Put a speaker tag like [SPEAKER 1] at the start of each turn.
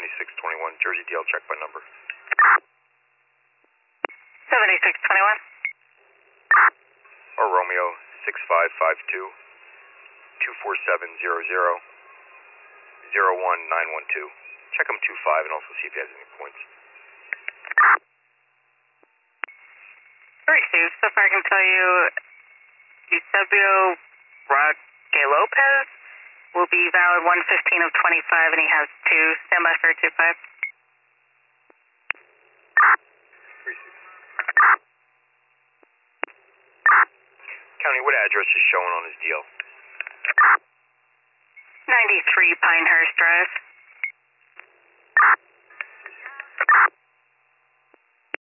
[SPEAKER 1] 7621, Jersey DL, check by number.
[SPEAKER 2] 7621.
[SPEAKER 1] Or Romeo 6552 24700 01912. Check him 25 and also see if he has any points.
[SPEAKER 2] Received. So far I can tell you Eusebio Roque Lopez will be valid 115 of 25 and he has 2. Stand by for 25.
[SPEAKER 1] Received. County, what address is showing on his deal?
[SPEAKER 2] 93 Pinehurst Drive.